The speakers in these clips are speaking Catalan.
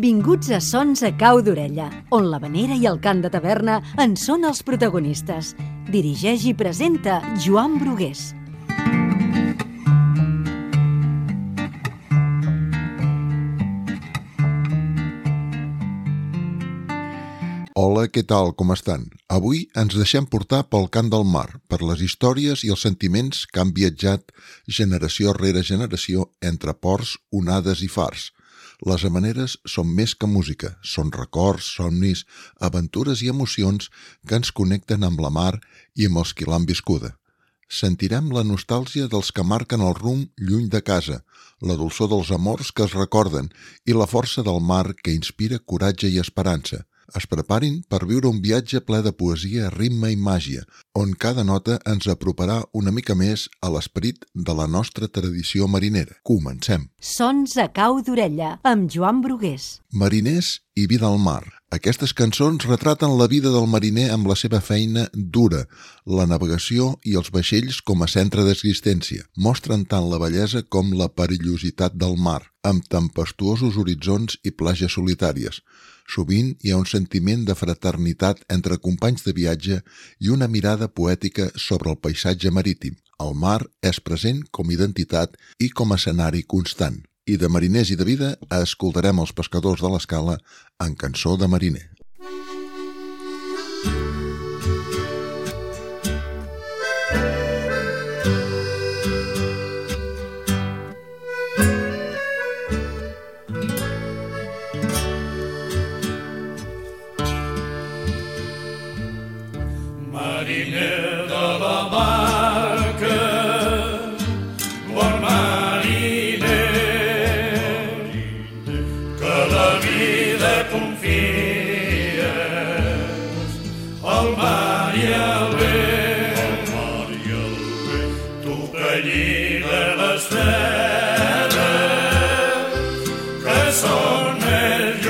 Benvinguts a Sons a cau d'orella, on l'havanera i el cant de taverna en són els protagonistes. Dirigeix i presenta Joan Brugués. Hola, què tal, com estan? Avui ens deixem portar pel cant del mar, per les històries i els sentiments que han viatjat generació rere generació entre ports, onades i fars. Les havaneres són més que música, són records, somnis, aventures i emocions que ens connecten amb la mar i amb els qui l'han viscuda. Sentirem la nostàlgia dels que marquen el rumb lluny de casa, la dolçor dels amors que es recorden i la força del mar que inspira coratge i esperança. Es preparin per viure un viatge ple de poesia, ritme i màgia, on cada nota ens aproparà una mica més a l'esperit de la nostra tradició marinera. Comencem. Sons a cau d'orella, amb Joan Brugués. Mariners i vida al mar. Aquestes cançons retraten la vida del mariner amb la seva feina dura, la navegació i els vaixells com a centre d'existència. Mostren tant la bellesa com la perillositat del mar, amb tempestuosos horitzons i platges solitàries. Sovint hi ha un sentiment de fraternitat entre companys de viatge i una mirada poètica sobre el paisatge marítim. El mar és present com a identitat i com a escenari constant. I de mariners i de vida escoltarem els pescadors de l'Escala en Cançó de mariner. Mariner de la barca, bon mariner, que la vida confies al mar i al vent, tu que lliga les terres que són més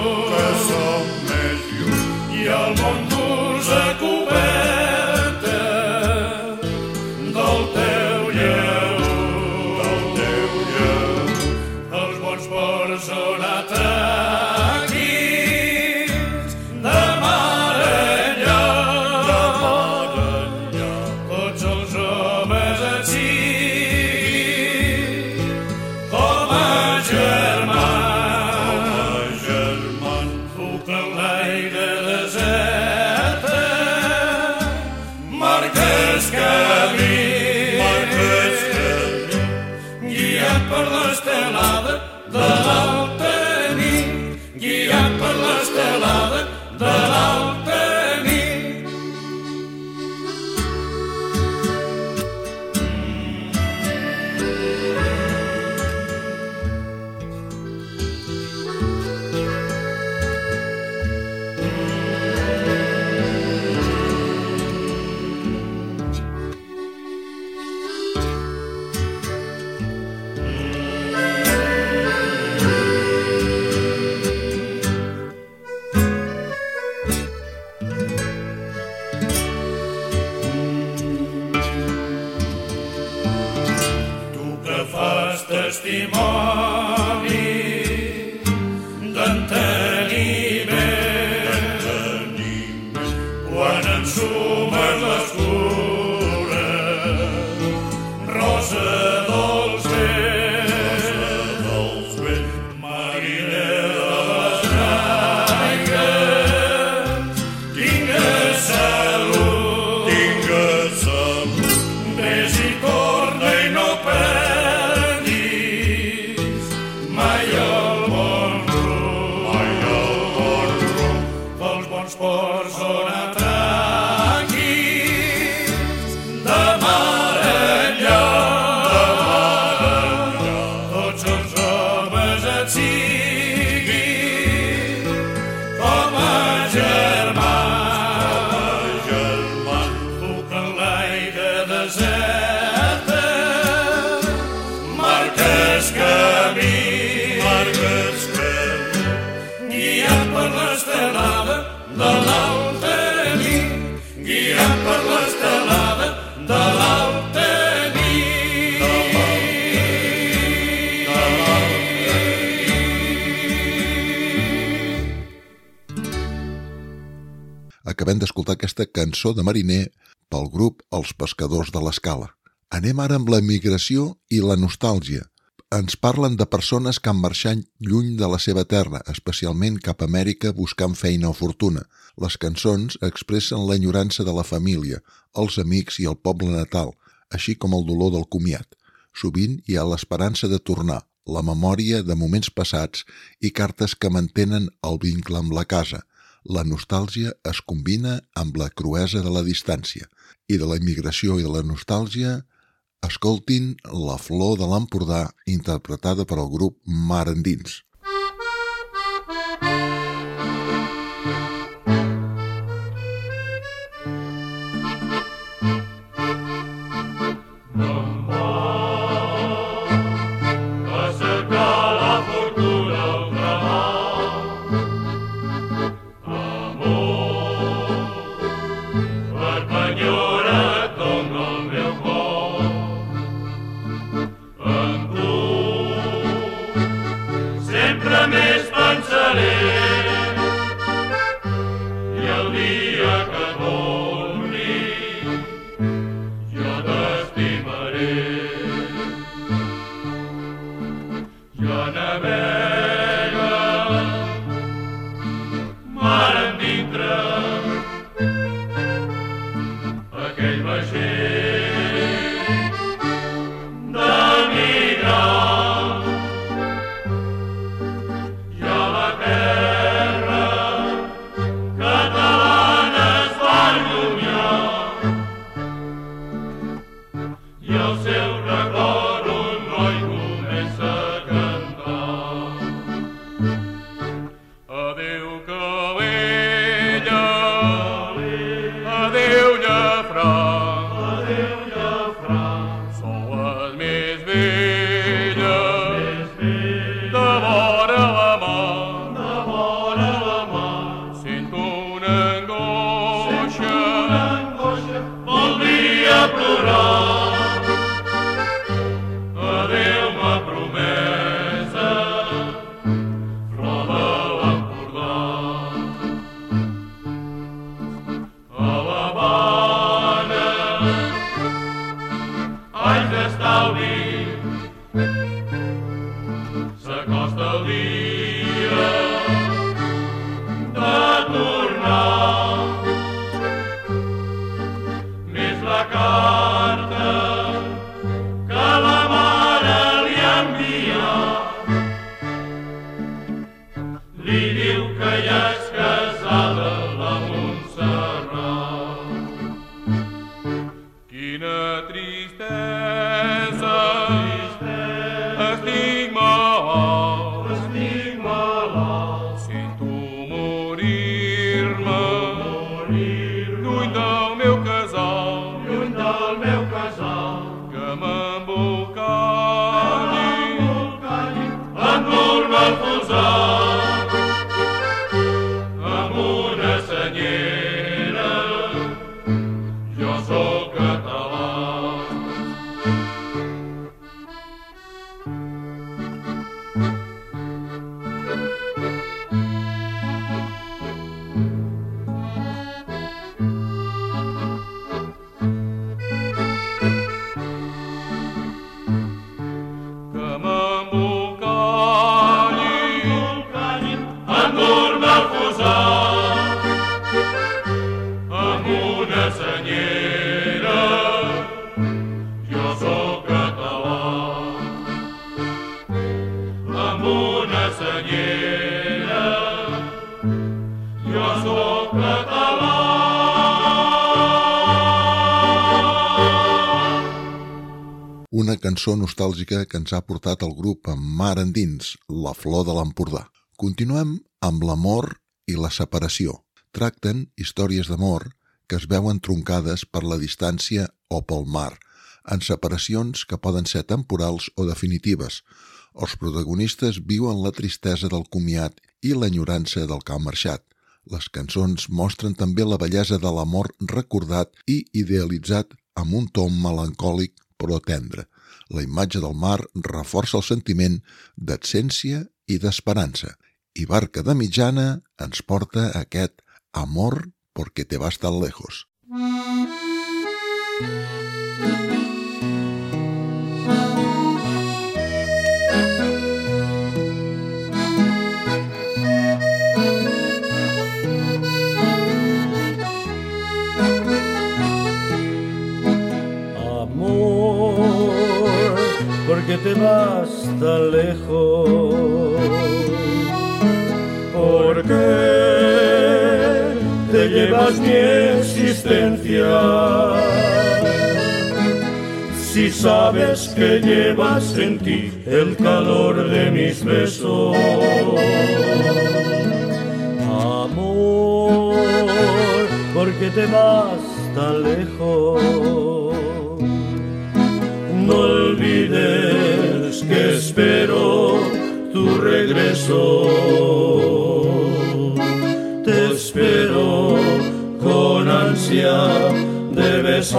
lluny, i el món d'us a cobert són atraquits de mar enllà, tots els homes et siguin com a germans, tu que en l'aire deserta marques camí, guiat per l'estelada de l'alta nit, guiat per l'estelada de l'alta nit. Fas testimoni d'enteniment quan ensumes les cures, rosa dels vents, mariner de les aigües, tingues salut, ves i torna i no perdis mai el bon rumb, els bons ports són atraquits de mar enllà, tots els homes et siguin com a germans, tu que en l'aire deserta marques camí, guiat per l'estelada de l'alta nit, guiat per l'estelada de l'alta nit. Acabem d'escoltar aquesta cançó de mariner pel grup Els Pescadors de l'Escala. Anem ara amb la migració i la nostàlgia. Ens parlen de persones que han marxat lluny de la seva terra, especialment cap a Amèrica buscant feina o fortuna. Les cançons expressen l'enyorança de la família, els amics i el poble natal, així com el dolor del comiat. Sovint hi ha l'esperança de tornar, la memòria de moments passats i cartes que mantenen el vincle amb la casa. La nostàlgia es combina amb la cruesa de la distància. I de la immigració i de la nostàlgia, escoltin La flor de l'Empordà, interpretada per el grup Mar Endins. Una cançó nostàlgica que ens ha portat el grup Mar Endins, La flor de l'Empordà. Continuem amb l'amor i la separació. Tracten històries d'amor que es veuen troncades per la distància o pel mar, en separacions que poden ser temporals o definitives. Els protagonistes viuen la tristesa del comiat i l'enyorança del que ha marxat. Les cançons mostren també la bellesa de l'amor recordat i idealitzat amb un to melancòlic però tendre. La imatge del mar reforça el sentiment d'absència i d'esperança. I Barca de Mitjana ens porta aquest amor porque te vas tan lejos. Porque te vas tan lejos, porque te llevas mi existencia. Si sabes que llevas en ti el calor de mis besos, amor, porque te vas tan lejos. No olvides que espero tu regreso. Te espero con ansia de besar.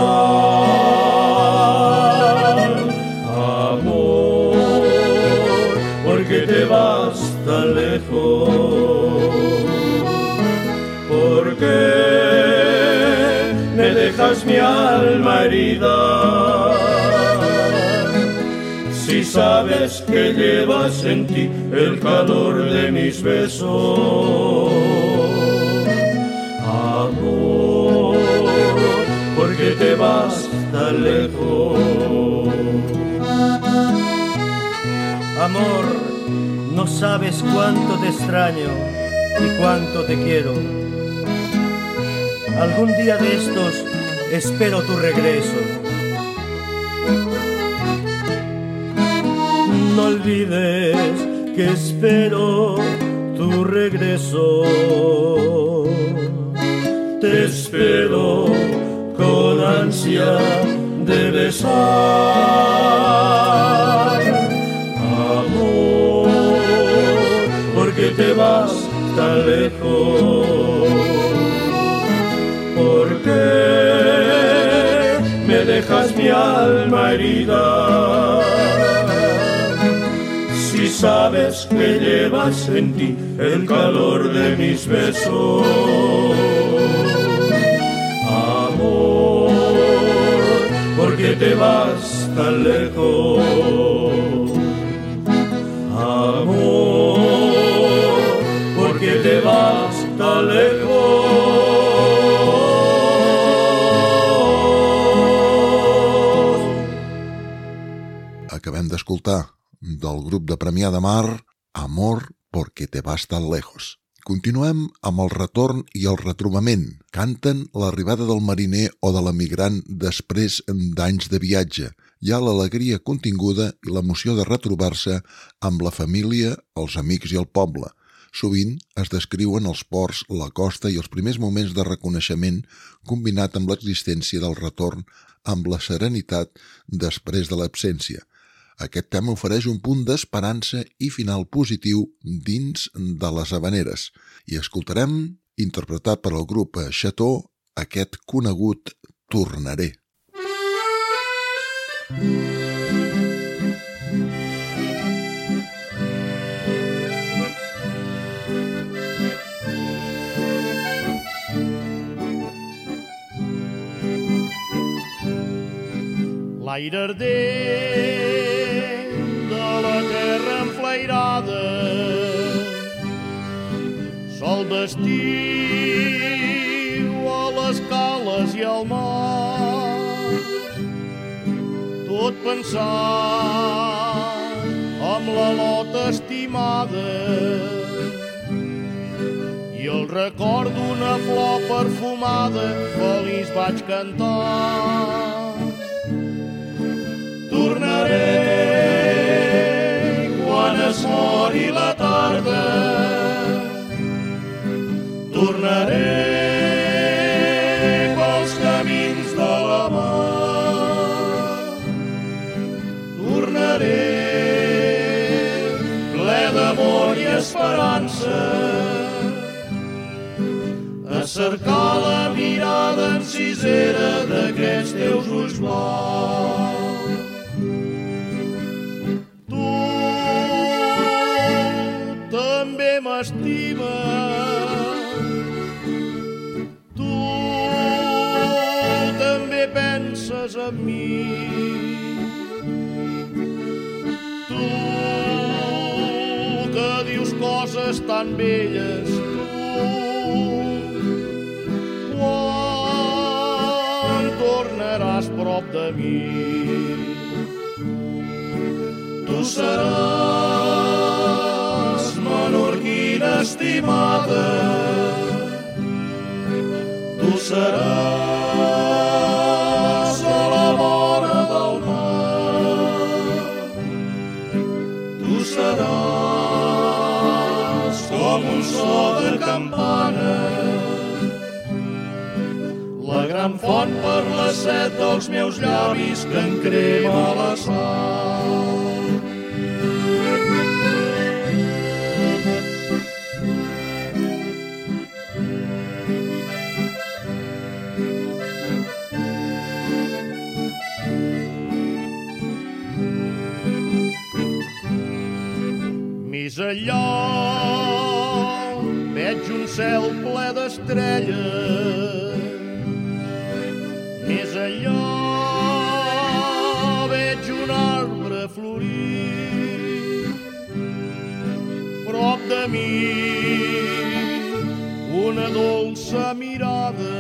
Amor, porque te vas tan lejos. Porque me dejas mi alma herida. Si sabes que llevas en ti el calor de mis besos, amor, porque te vas tan lejos. Amor, no sabes cuánto te extraño y cuánto te quiero. Algún día de estos espero tu regreso. No olvides que espero tu regreso. Te espero con ansia de besar. Amor, porque te vas tan lejos. Porque me dejas mi alma herida. Si sabes que llevas en ti el calor de mis besos, amor, porque te vas tan lejos, amor, porque te vas tan lejos. Acabem d'escoltar del grup de Premià de Mar, Amor, porque te vas tan lejos. Continuem amb el retorn i el retrobament. Canten l'arribada del mariner o de l'emigrant després d'anys de viatge. Hi ha l'alegria continguda i l'emoció de retrobar-se amb la família, els amics i el poble. Sovint es descriuen els ports, la costa i els primers moments de reconeixement combinat amb l'existència del retorn amb la serenitat després de l'absència. Aquest tema ofereix un punt d'esperança i final positiu dins de les havaneres. I escoltarem, interpretat per el grup Chateau, aquest conegut Tornaré. L'aire ardent de la terra enflairada, sol d'estiu a les cales i al mar, tot pensant amb la lota estimada i el record d'una flor perfumada, feliç vaig cantar. Tornaré quan es mori la tarda, tornaré pels camins de la mar, tornaré ple d'amor i esperança a cercar la mirada encisera d'aquests teus ulls blaus. També m'estimes, tu amb mi. Tu, que dius coses tan belles, quan tornaràs prop de mi? Tu seràs menorquina estimada, tu seràs a la vora del mar, tu seràs com un so de campana, la gran font per la set dels meus llavis que em crema la sal. Més allà veig un cel ple d'estrelles, més allà veig un arbre florit, prop de mi una dolça mirada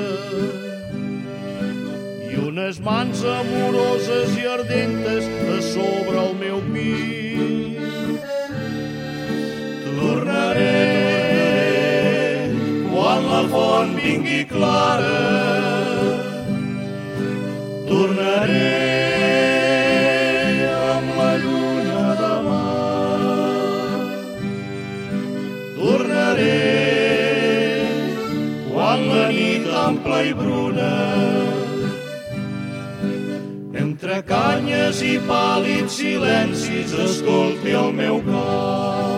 i unes mans amoroses i ardentes a sobre el meu pit. Tornaré quan la font vingui clara, tornaré amb la lluna demà, tornaré quan la nit ampla i bruna entre canyes i pàl·lids silencis escolti el meu cor.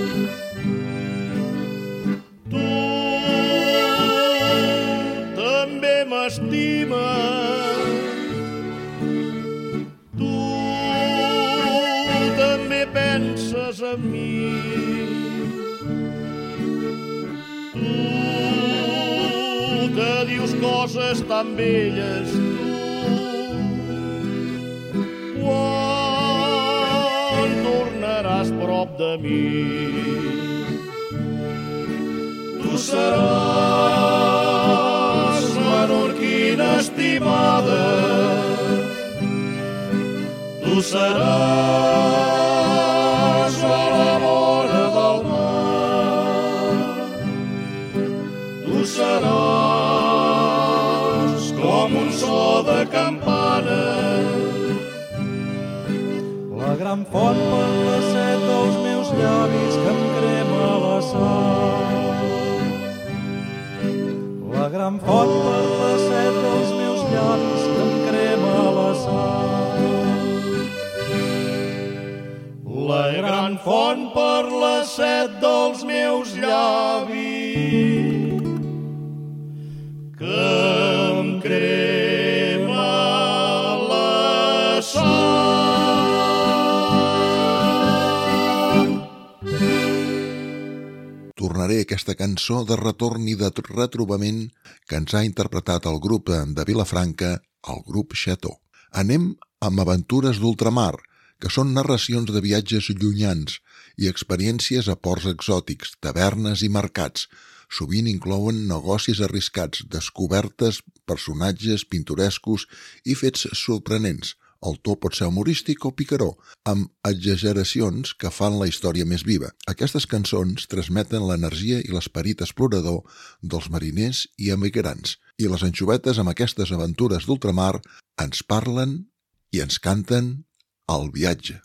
M'estimes, tu també penses en mi, tu que dius coses tan belles, tu quan tornaràs prop de mi? Tu seràs menorquina estimada, tu seràs a la vora del mar, tu seràs com un so de campana, la gran font per la set dels meus llavis que em crema la sal. La gran font per la set dels meus llavis que em crema la sal. La gran font per la set dels meus llavis que em crema la sal. Tornaré aquesta cançó de retorn i de retrobament que ens ha interpretat el grup de Vilafranca, el grup Chateau. Anem amb Aventures d'Ultramar, que són narracions de viatges llunyans i experiències a ports exòtics, tavernes i mercats. Sovint inclouen negocis arriscats, descobertes, personatges pintorescos i fets sorprenents. El to pot ser humorístic o picaró, amb exageracions que fan la història més viva. Aquestes cançons transmeten l'energia i l'esperit explorador dels mariners i emigrants, i les anxovetes amb aquestes aventures d'ultramar ens parlen i ens canten el viatge.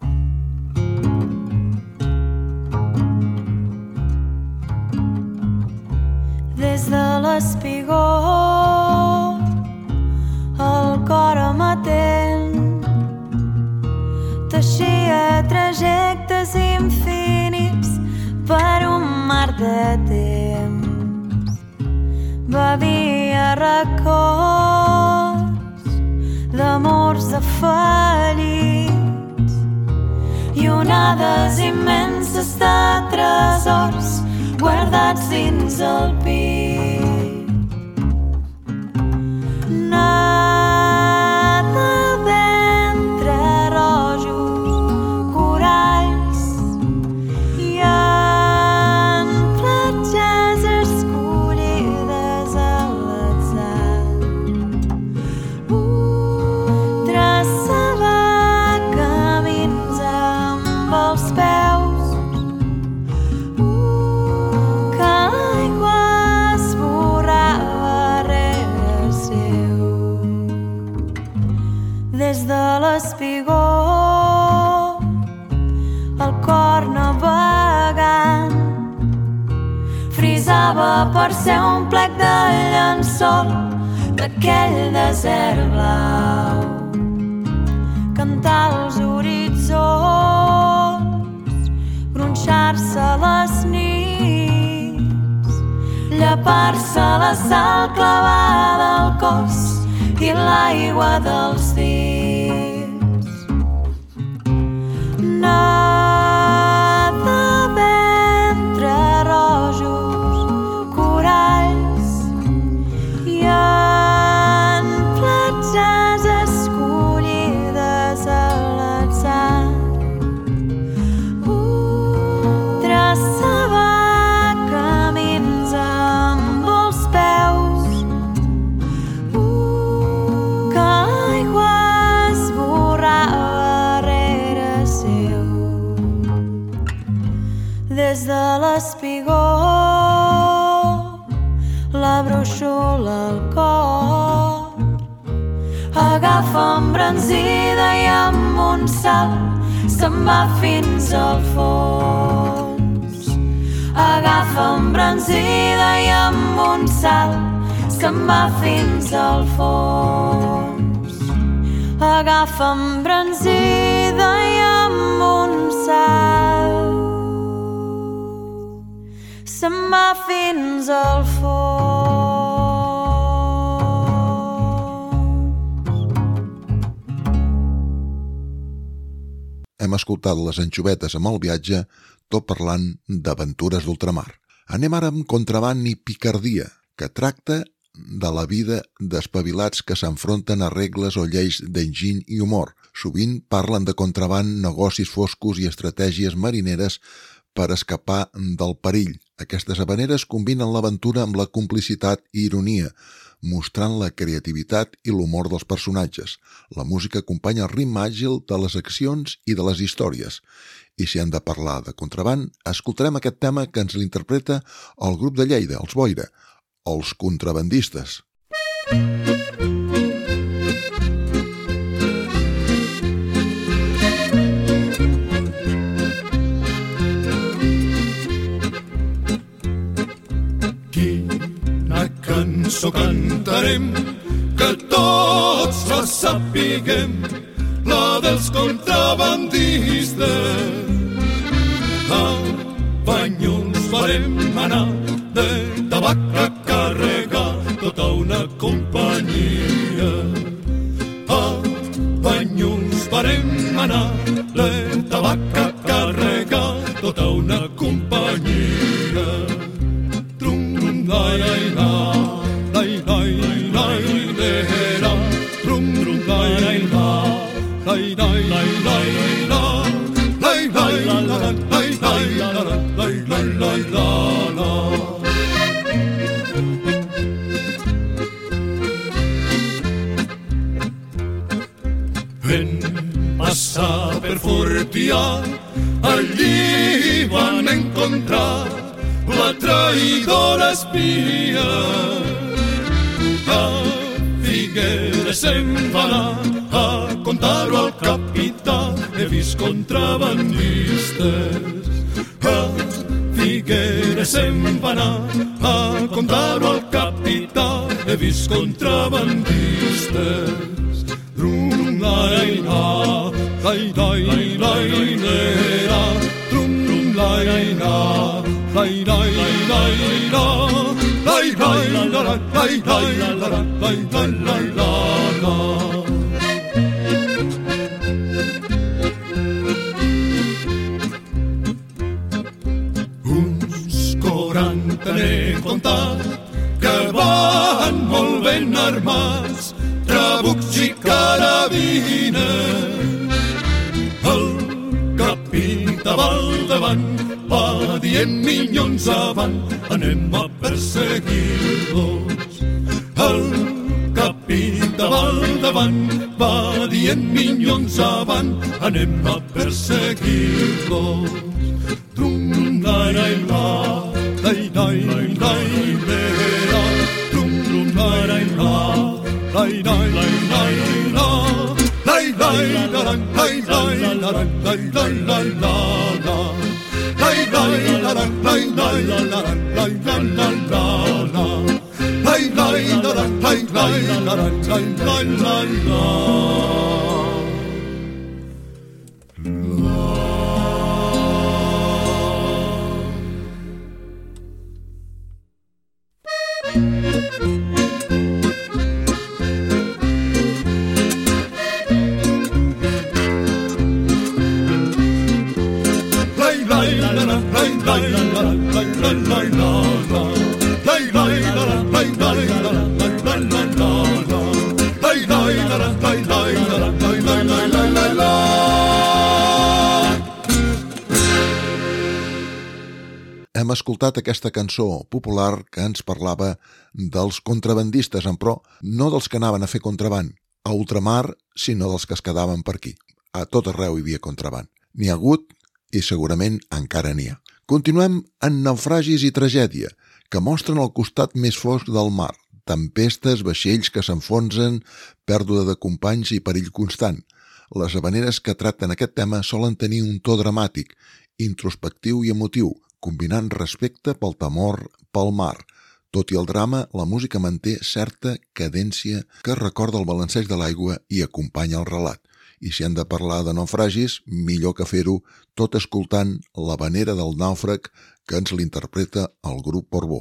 Des de l'espigó el cor amatent teixia trajectes infinits per un mar de temps. Bevia records d'amors afellits i onades immenses de tresors guardats dins el pit. l'espigó, el cor navegant, frisava per ser un plec de llençol d'aquell desert blau. Cantar als horitzons, gronxar-se les nits, llepar-se la sal clavada al cos i l'aigua dels dits. Nada entre rojos, coralls i en platges escollides a l'atzar. Traçava camins amb els peus, que l'aigua esborrava rere seu. Des de l'espigó, la brúixola al cor, agafa embranzida i amb un salt se'n va fins al fons. Agafa embranzida i amb un salt se'n va fins al fons. Agafa embranzida i amb un salt se'n va fins al fons. Hem escoltat les Anxovetes amb el viatge, tot parlant d'aventures d'ultramar. Anem ara amb Contraband i picardia, que tracta de la vida d'espavilats que s'enfronten a regles o lleis d'enginy i humor. Sovint parlen de contraband, negocis foscos i estratègies marineres per escapar del perill. Aquestes havaneres combinen l'aventura amb la complicitat i ironia, mostrant la creativitat i l'humor dels personatges. La música acompanya el ritme àgil de les accions i de les històries. I si hem de parlar de contraband, escoltarem aquest tema que ens l'interpreta el grup de Lleida, els Boira, els contrabandistes. Cançó cantarem, que tots la sapiguem, la dels contrabandistes. A Banyuls farem anar de tabac a carregar tota una companyia. A Banyuls farem anar de tabac a carregar tota una companyia. Lai lai la, lai lai lai la, rum rum lai lai la, lai lai lai lai la, lai lai la la lai lai la la lai lai lai la la. Ven passar per Fortià, allí van encontrar la traïdora espia. A Figueres se'n va anar a contar-ho al capità. He vist contrabandistes. A Figueres se'n va anar a contar-ho al capità. He vist contrabandistes. Rum lai la, lai lai lai la, rum rum lai la. Lai lai lai lai la, lai lai la la, lai lai la la, lai lai la la la. Uns 40 n'he contat que van molt ben armats, trabucs i carabines. El capità va al davant, va dient minyons avant, anem a perseguir-los. El capità va al davant, va dient minyons avant, anem a perseguir-los. Trum lai lai la, lai lai lai la, trum trum lai lai la, lai lai lai la, lai lai Hem escoltat aquesta cançó popular que ens parlava dels contrabandistes, però no dels que anaven a fer contraband a ultramar, sinó dels que es quedaven per aquí. A tot arreu hi havia contraband. N'hi ha hagut i segurament encara n'hi ha. Continuem en Naufragis i tragèdia, que mostren el costat més fosc del mar. Tempestes, vaixells que s'enfonsen, pèrdua de companys i perill constant. Les havaneres que tracten aquest tema solen tenir un to dramàtic, introspectiu i emotiu, combinant respecte pel temor pel mar. Tot i el drama, la música manté certa cadència que recorda el balanceig de l'aigua i acompanya el relat. I si hem de parlar de naufragis, millor que fer-ho tot escoltant l'havanera del nàufrag que ens l'interpreta el grup Portbou.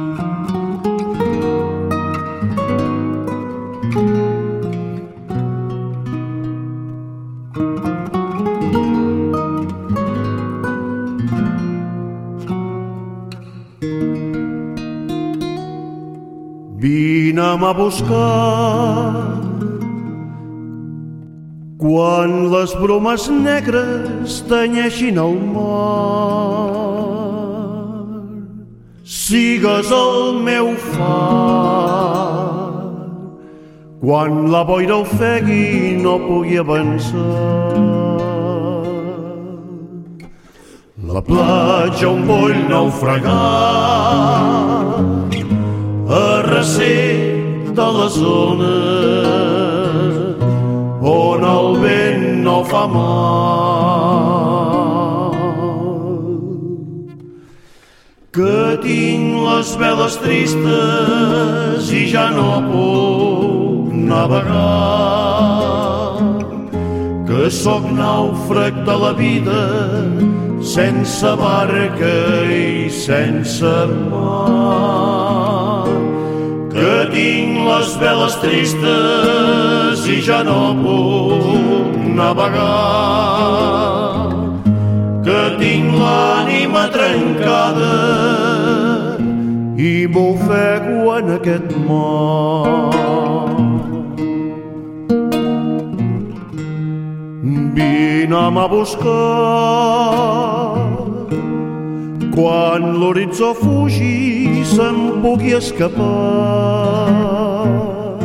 Vine'm a buscar quan les bromes negres tenyeixin el mar. Sigues el meu far quan la boira ofegui i no pugui avançar. La platja on vull naufragar a recer de les ones on el vent no fa mal. Que tinc les veles tristes i ja no puc navegar. Que sóc nàufrag de la vida sense barca i sense mar. Que tinc les veles tristes i ja no puc navegar. Que tinc l'ànima trencada i m'ofego en aquest mar. Vine'm a buscar quan l'horitzó fugi se'n pugui escapar.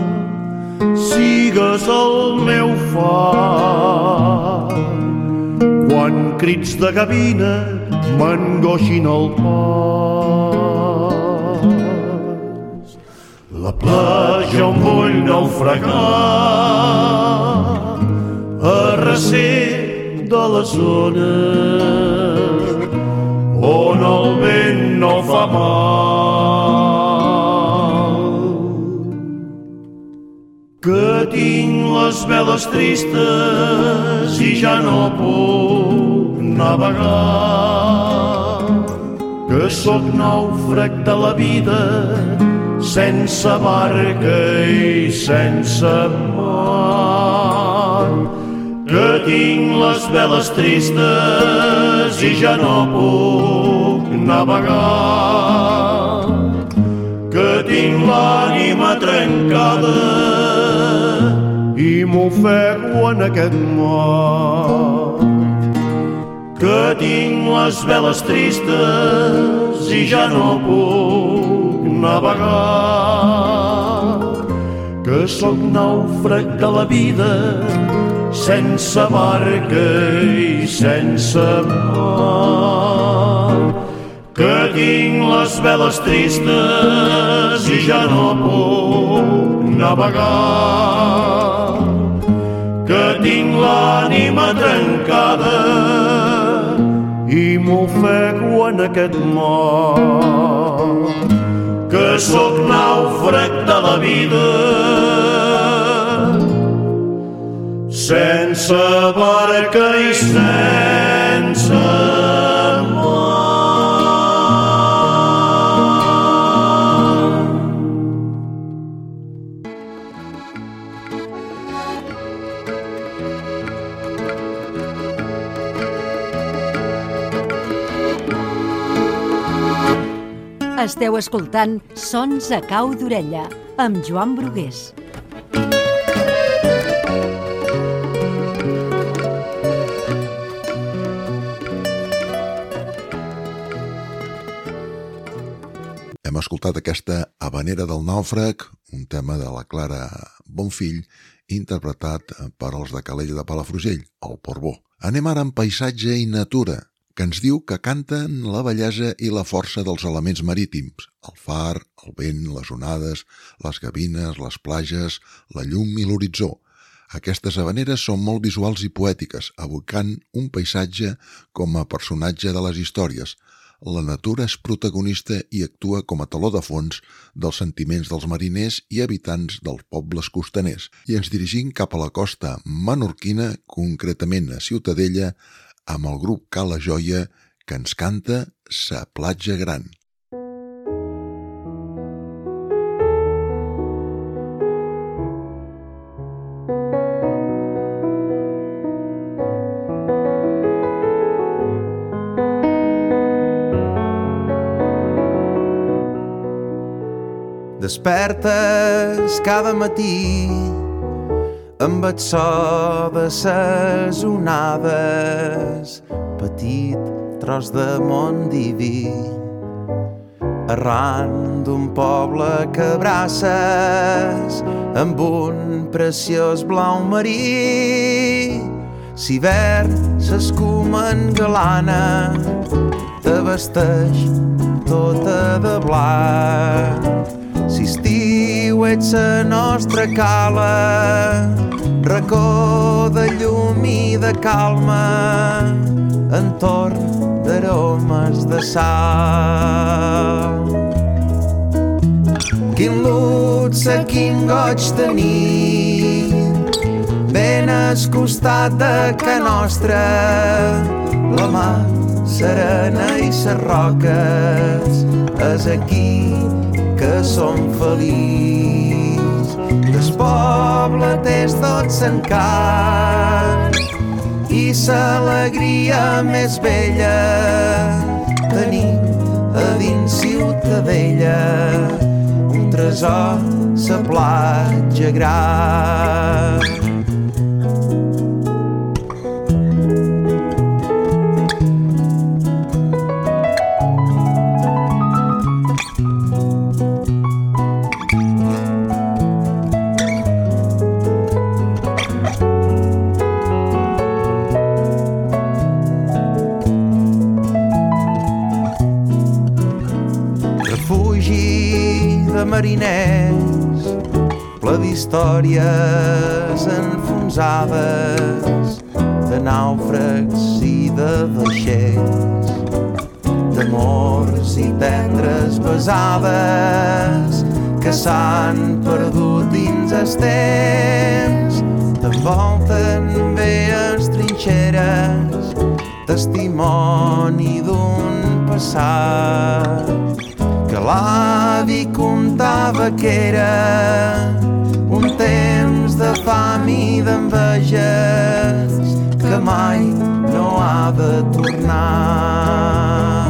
Sigues el meu far quan crits de gavina m'angoixin el pas. La platja on vull naufragar a recer de les ones on el vent no fa mal. Que tinc les veles tristes i ja no puc navegar. Que sóc nàufrag de la vida sense barca i sense mar. Que tinc les veles tristes i ja no puc navegar. Que tinc l'ànima trencada i m'ofego en aquest mar. Que tinc les veles tristes i ja no puc navegar. Que sóc nàufrag de la vida sense barca i sense mar. Que tinc les veles tristes i ja no puc navegar. Que tinc l'ànima trencada i m'ofego en aquest mar. Que sóc nàufrag de la vida sense barca i sense mar. Esteu escoltant Sons a cau d'orella, amb Joan Brugués. Hem escoltat aquesta Habanera del Nàufrag, un tema de la Clara Bonfill, interpretat per els de Calella de Palafrugell, el Portbó. Anem ara en paisatge i natura, que ens diu que canten la bellesa i la força dels elements marítims, el far, el vent, les onades, les gavines, les plages, la llum i l'horitzó. Aquestes habaneres són molt visuals i poètiques, evocant un paisatge com a personatge de les històries. La natura és protagonista i actua com a teló de fons dels sentiments dels mariners i habitants dels pobles costaners. I ens dirigim cap a la costa menorquina, concretament a Ciutadella, amb el grup Cala Joia, que ens canta Sa platja gran. Despertes cada matí amb el so de ses onades, petit tros de món diví, arran d'un poble que abraces amb un preciós blau marí. Si hivern s'escuma en galana, te vesteix tota de blanc. Si estiu ets la nostra cala, racó de llum i de calma, entorn d'aromes de sal. Quin luxe, quin goig tenir, ben al costat de ca nostra, la mar serena i ses roques, és aquí que som feliç. Del poble tens tot s'encant i l'alegria més bella tenim a dins Ciutadella, un tresor, sa platja gran. Mariners, ple d'històries enfonsades, de nàufrags i de vaixells, d'amors i tendres besades que s'han perdut dins els temps. T'envolten velles trinxeres, testimoni d'un passat que l'avi contava que era un temps de fam i d'enveges que mai no ha de tornar.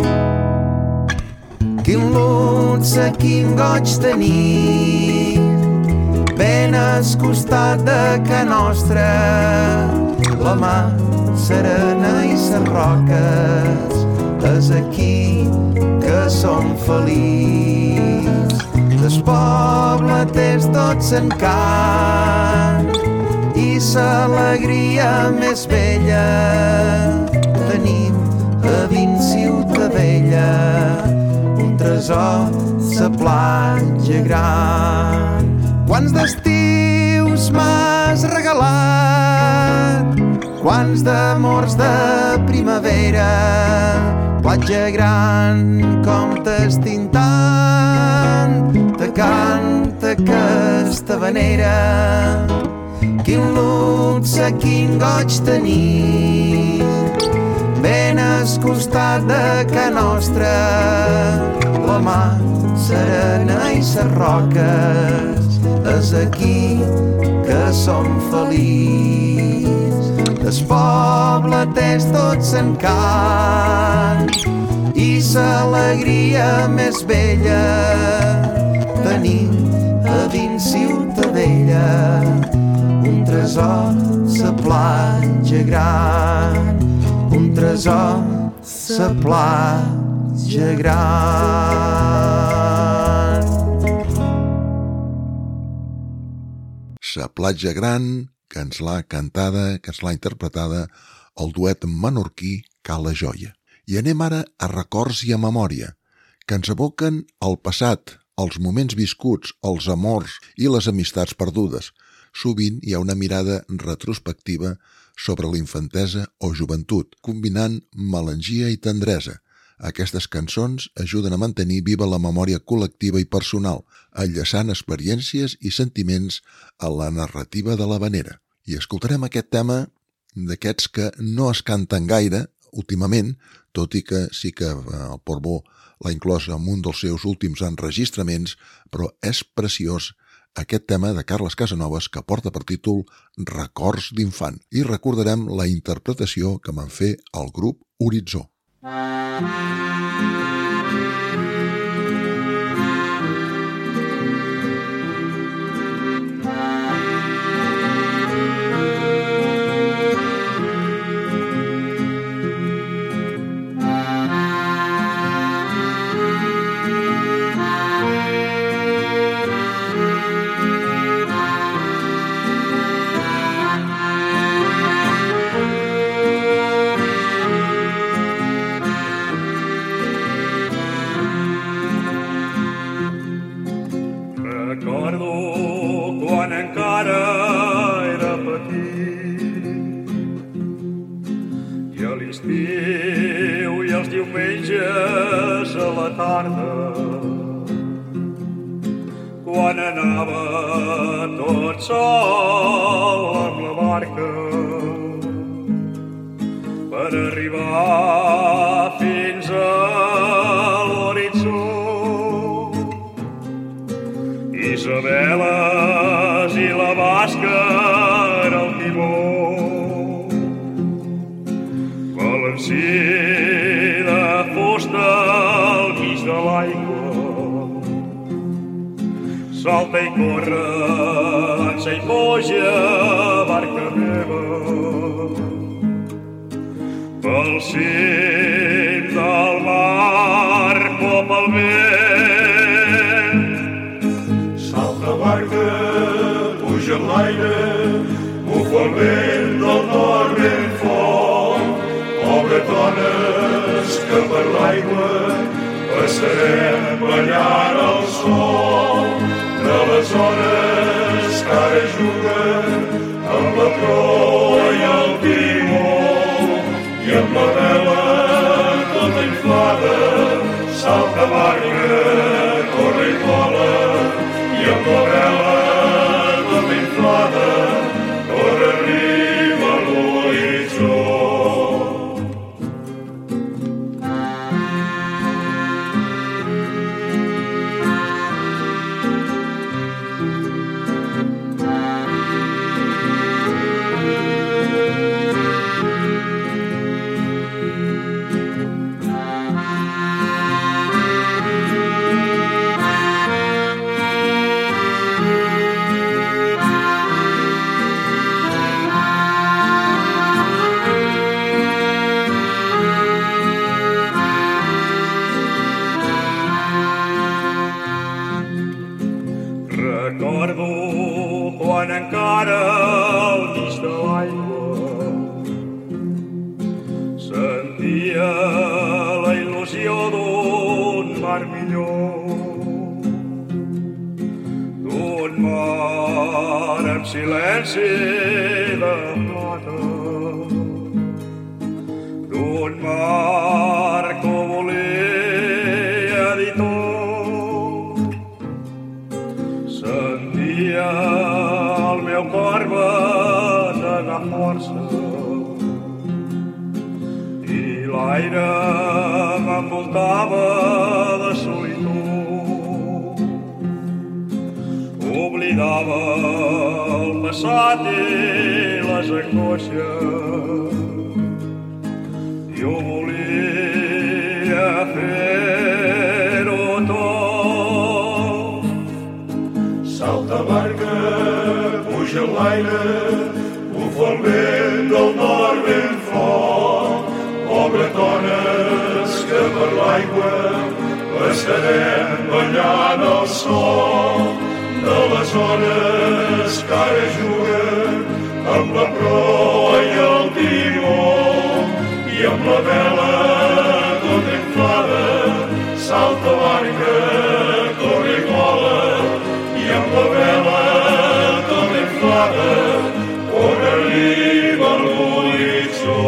Quin luxe, quin goig tenir, ben al costat de ca nostra, la mar serena i ses roques, és aquí que som feliç. Del poble tens tot s'encant i l'alegria més bella tenim a dins Ciutadella, un tresor, sa platja gran. Quants d'estius m'has regalat, quants d'amors de primavera, platja gran, com t'estim tant, te canta aquesta habanera quin luxe, quin goig tenir. Ben al costat de ca nostra, la mar serena i ses roques, és aquí que som feliços. El poble és tot s'encant i l'alegria més bella. Tenim a dins Ciutadella un tresor, sa platja gran, un tresor, sa platja gran. Sa platja gran, que ens l'ha cantada, que ens l'ha interpretada el duet menorquí Cala Joia. I anem ara a records i a memòria, que ens evoquen el passat, els moments viscuts, els amors i les amistats perdudes. Sovint hi ha una mirada retrospectiva sobre la infantesa o joventut, combinant melangia i tendresa. Aquestes cançons ajuden a mantenir viva la memòria col·lectiva i personal, enllaçant experiències i sentiments a la narrativa de l'havanera. I escoltarem aquest tema d'aquests que no es canten gaire últimament, tot i que sí que el Portbó l'ha inclòs en un dels seus últims enregistraments, però és preciós aquest tema de Carles Casanovas que porta per títol Records d'infant. I recordarem la interpretació que van fer el grup Horitzó. Quan anava tot sol amb la barca per arribar fins a l'horitzó, Isabeles i la basca era el timó, balancí de fusta al mig de l'aigua. Salta i corre, dansa i puja, barca meva, pel cim del mar cop el vent. Salta barca, puja en l'aire, bufa el vent del nord ben fort. Obretones que per l'aigua passarem ballant el sol. De les hores que ara juguen amb la proa i el timó i amb la vela tota inflada salta barca, corre i vola i amb la vela tota inflada corre arriba a l'horitzó. Recordo quan encara al mig de l'aigua sentia la il·lusió d'un mar millor, d'un mar amb silenci de plata, d'un mar que ho volia dir tot. Sentia el meu cor força i l'aire m'envoltava de solitud. Oblidava el passat i les angoixes. Jo volia fer-ho tot. Salta barca, puja l'aire, bufa el vent del nord ben fort. Obre tones que per l'aigua estarem ballant el sol de les ones que ara juguen amb la proa i el timó i amb la vela tota inflada salta barca, corre i vola i amb la vela tota inflada on arriba l'horitzó.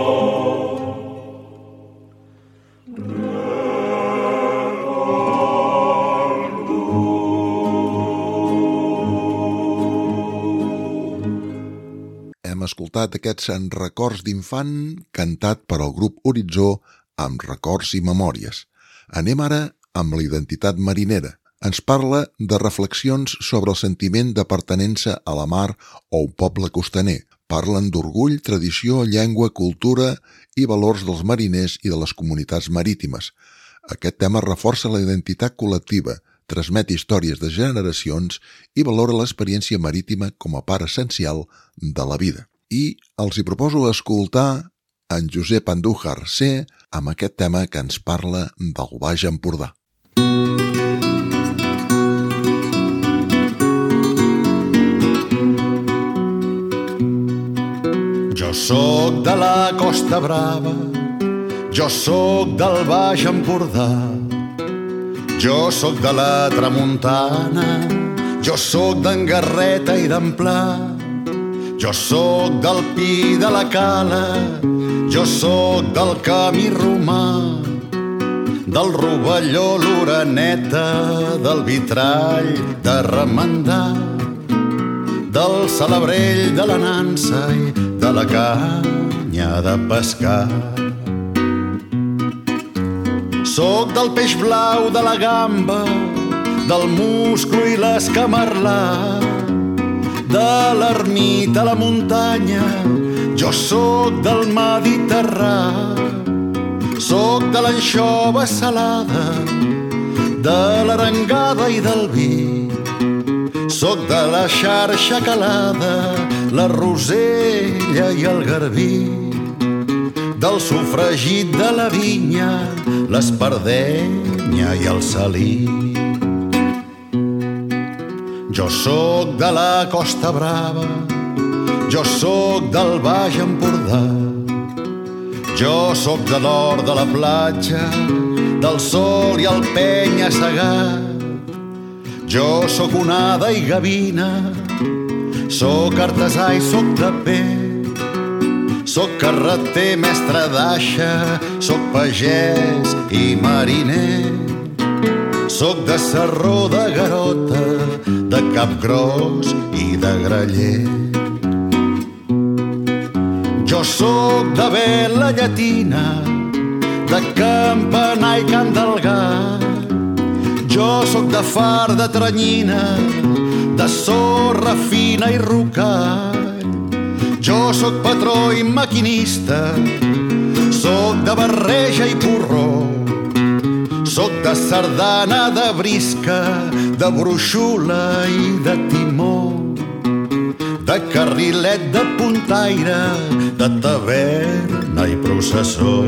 Hem escoltat aquests records d'infant cantat per al grup Horitzó amb records i memòries. Anem ara amb la identitat marinera. Ens parla de reflexions sobre el sentiment de pertinença a la mar o un poble costaner. Parlen d'orgull, tradició, llengua, cultura i valors dels mariners i de les comunitats marítimes. Aquest tema reforça la identitat col·lectiva, transmet històries de generacions i valora l'experiència marítima com a part essencial de la vida. I els hi proposo escoltar en Josep Andújar C. amb aquest tema que ens parla del Baix Empordà. Jo sóc de la Costa Brava, jo sóc del Baix Empordà, jo sóc de la Tramuntana, jo sóc d'en Garreta i d'en Pla, jo sóc del Pi de la Cala, jo sóc del Camí Romà, del Rovelló, l'Oreneta, del Vitrall de Remendar, del Salabrell, de la Nansa i de la canya de pescar. Sóc del peix blau, de la gamba, del musclo i l'escamarlà, de l'ermita a la muntanya, jo sóc del Mediterrà. Sóc de l'anxova salada, de l'arengada i del vi. Sóc de la xarxa calada, la rosella i el garbí. Del sofregit de la vinya, l'espardenya i el salí. Jo sóc de la Costa Brava, jo sóc del Baix Empordà, jo sóc de l'hort de la platja, del sol i el penya-segat. Jo sóc onada i gavina, sóc artesà i sóc taper, sóc carreter, mestre d'aixa, sóc pagès i mariner. Sóc de Sarró, de Garota, de Capgròs i de Graller. Jo sóc de Vela Llatina, de Campanar i Can del Gat. Jo sóc de Far, de Tranyina, de sorra fina i rocall. Jo sóc patró i maquinista, sóc de barreja i porró. Sóc de sardana, de brisca, de bruixula i de timó, de carrilet, de puntaire, de taverna i processó.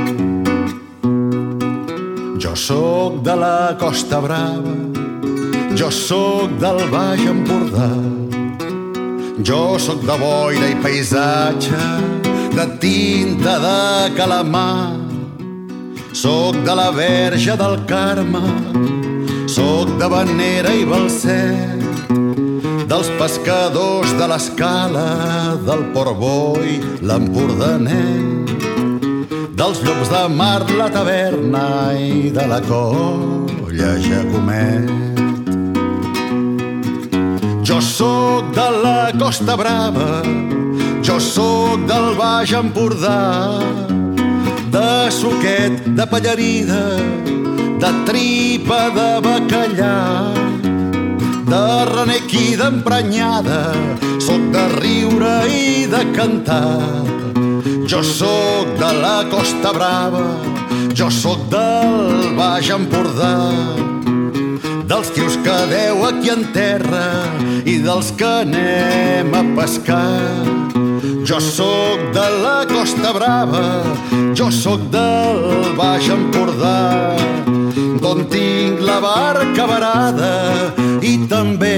Jo sóc de la Costa Brava, jo sóc del Baix Empordà, jo sóc de boira i paisatge, de tinta de calamar. Sóc de la Verge del Carme, sóc de Vanera i Balset, dels pescadors de l'Escala, del Port Boi, l'Empordaner, dels llops de mar, la taverna i de la colla Jacomet. Jo sóc de la Costa Brava, jo sóc del Baix Empordà, de suquet, de pallarida, de tripa de bacallà, de renequi d'emprenyada, sóc de riure i de cantar. Jo sóc de la Costa Brava, jo sóc del Baix Empordà, dels tios que deu aquí en terra i dels que anem a pescar. Jo sóc de la Costa Brava, jo sóc del Baix Empordà, d'on tinc la barca varada i també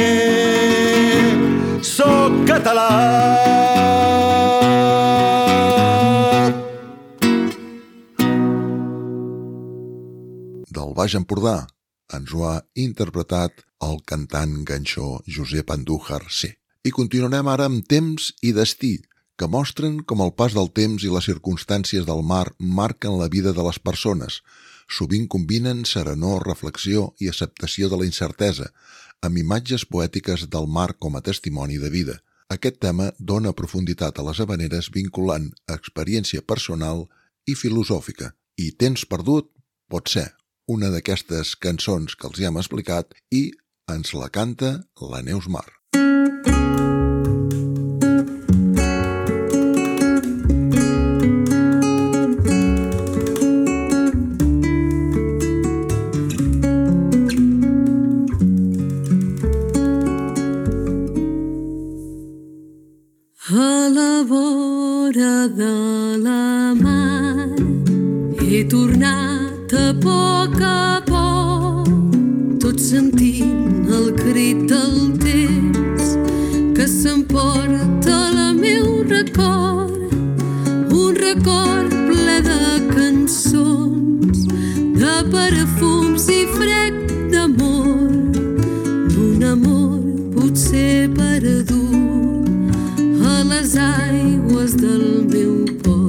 sóc català. Del Baix Empordà ens ho ha interpretat el cantant ganxó Josep Andújar C. I continuarem ara amb Temps i Destí, que mostren com el pas del temps i les circumstàncies del mar marquen la vida de les persones. Sovint combinen serenor, reflexió i acceptació de la incertesa, amb imatges poètiques del mar com a testimoni de vida. Aquest tema dona profunditat a les havaneres vinculant experiència personal i filosòfica. I Temps perdut pot ser una d'aquestes cançons que els hem explicat i ens la canta la Neus Mar. A la vora de la mar he tornat a poc, tot sentint el crit del temps que s'emporta la meu record, un record ple de cançons, de perfums i frec d'amor, d'un amor potser perdut a les aigües del meu port.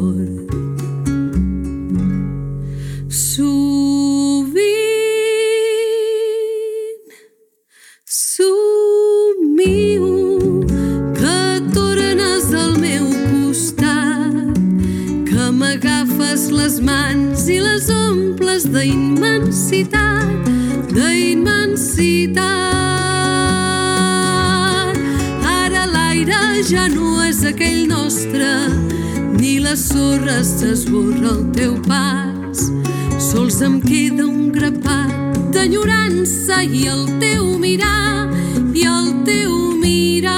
Somio que tornes al meu costat, que m'agafes les mans i les omples d'immensitat, d'immensitat. Ara l'aire ja no és aquell nostre, ni la sorra s'esborra al teu pas. Sols em queda un grapat d'enyorança i el teu mirar, i el teu mirar.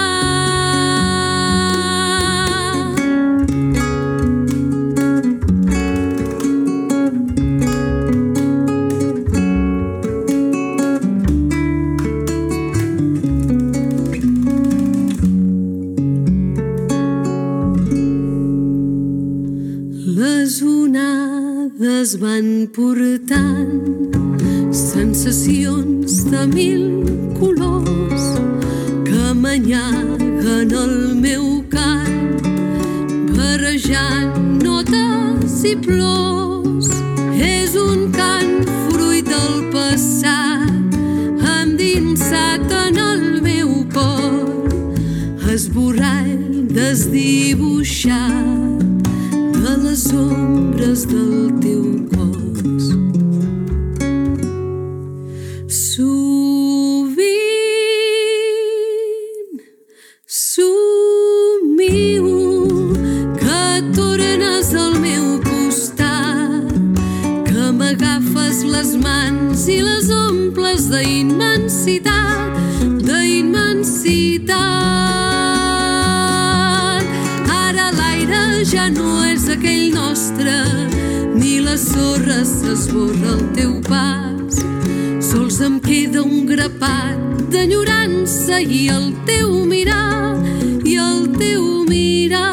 Les onades van portant sensacions de mil colors que m'anyaguen el meu cant, barrejant notes i plors. És un cant fruit del passat, endinsat en el meu cor, esborrall desdibuixat de les ombres del teu cos. Somio que tornes al meu costat, que m'agafes les mans i les omples d'immensitat, d'immensitat. Ara l'aire ja no és aquell nostre, ni la sorra s'esborra al teu pas. Sols em queda un grapat d'enyorança i el teu mirar, i el teu mirar.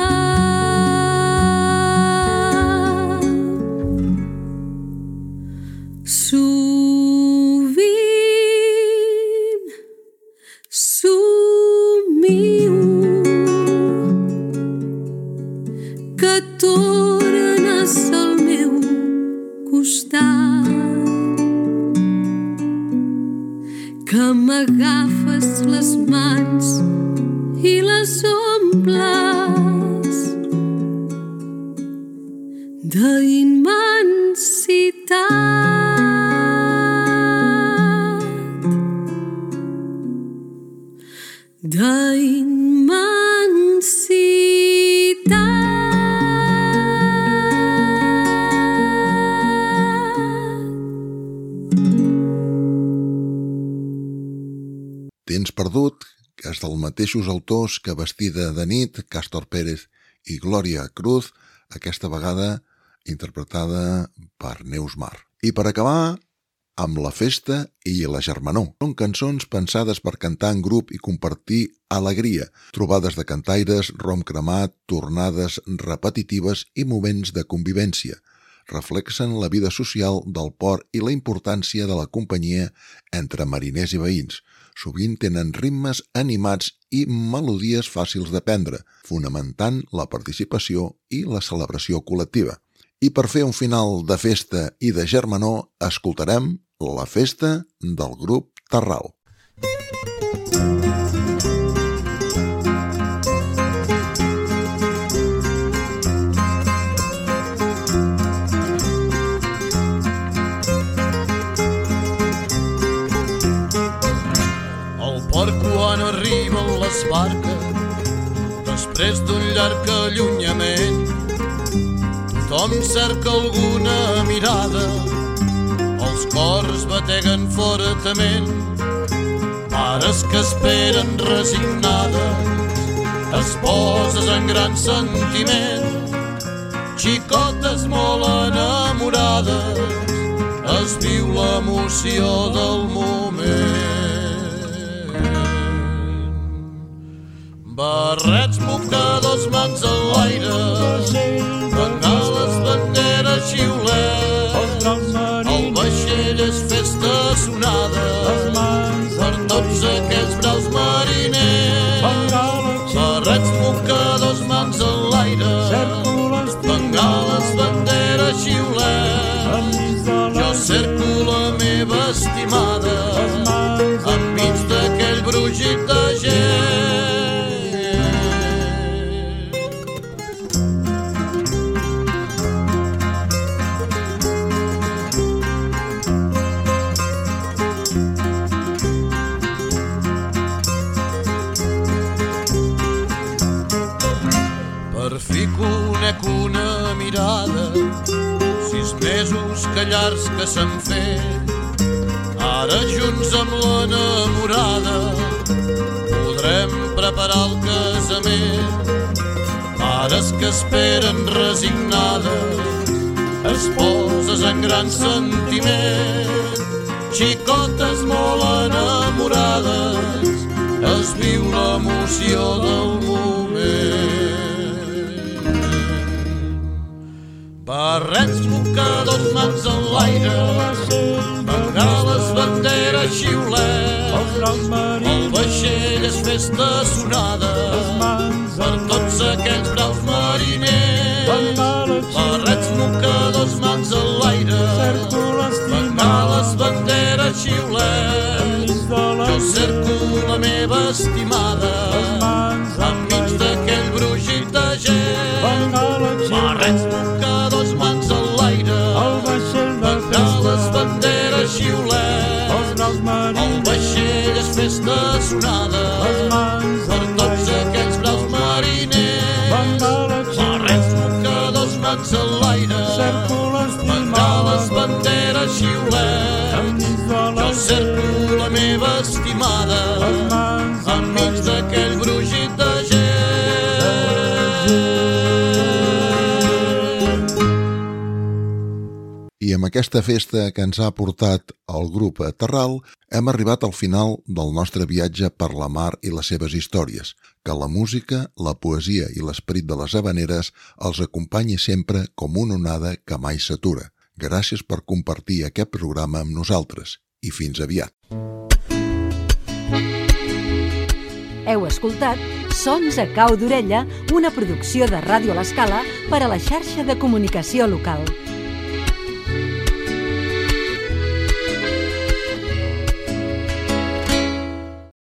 Sovint somio que tornes al meu costat, que m'agafes les mans Temps perdut, que és dels mateixos autors que Vestida de nit, Càstor Pérez i Glòria Cruz, aquesta vegada interpretada per Neus Mar. I per acabar, amb La festa i La germanor. Són cançons pensades per cantar en grup i compartir alegria, trobades de cantaires, rom cremat, tornades repetitives i moments de convivència. Reflexen la vida social del port i la importància de la companyia entre mariners i veïns. Sovint tenen ritmes animats i melodies fàcils d'aprendre, fonamentant la participació i la celebració col·lectiva. I per fer un final de festa i de germanor, escoltarem La festa del grup Terral. Quan arriben les barques, després d'un llarg allunyament, tothom cerca alguna mirada, els cors bateguen fortament, mares que esperen resignades, esposes en gran sentiment, xicotes molt enamorades, es viu l'emoció del moment. Barrets, mocadors, mans a l'aire, bengales, banderes, xiulets, el vaixell és festa sonada per tots aquells braus mariners. Barrets, mocadors, mans a l'aire, bengales, banderes, xiulets, jo cerco la meva estimada enmig d'aquell brugit de gent. Conec una mirada, 6 mesos que llargs que s'han fet, ara junts amb l'enamorada podrem preparar el casament. Pares que esperen resignades, esposes en gran sentiment, xicotes molt enamorades, es viu l'emoció del moment. Barrets, mocadors, mans en l'aire, bengales, banderes, xiulets, el vaixell és festa sonada per tots aquells braus mariners. Barrets, mocadors, mans en l'aire, bengales, banderes, xiulets, jo cerco la meva estimada enmig d'aquell brugit de gent. Barrets, mocadors, mans en l'aire, bengales, banderes, xiulets, el vaixell és festa sonada per tots aquells braus mariners. Barrets, mocadors, mans en l'aire, bengales, banderes, xiulets, jo cerco la meva estimada enmig d'aquell brugit de gent. I amb aquesta festa que ens ha portat el grup Terral, hem arribat al final del nostre viatge per la mar i les seves històries. Que la música, la poesia i l'esperit de les havaneres els acompanyi sempre com una onada que mai s'atura. Gràcies per compartir aquest programa amb nosaltres i fins aviat. Heu escoltat Sons a cau d'orella, una producció de Ràdio l'Escala per a la xarxa de comunicació local.